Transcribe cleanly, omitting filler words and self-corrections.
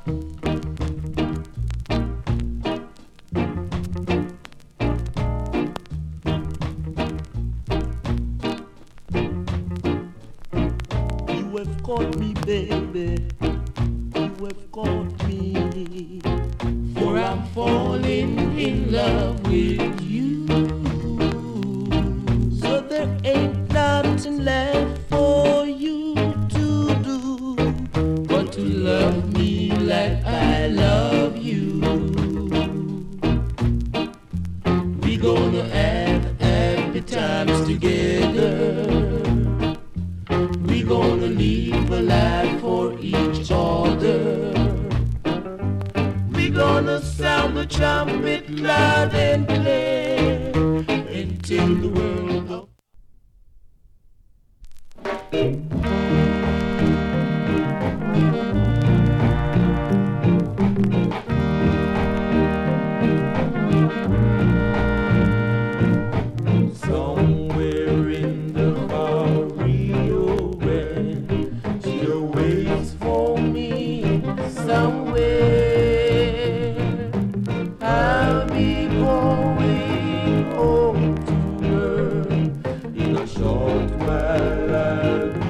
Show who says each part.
Speaker 1: You have caught me, baby. You have caught me. For I'm falling in love with you. So there ain't nothing left for you to do but to love me like I love you. We gonna have happy times together. We gonna live a life for each other. We gonna sound the trumpet loud and clear and tell the world of somewhere in the far Rio Grande, she waits for me somewhere. I'll be going home to her in a short while. I'll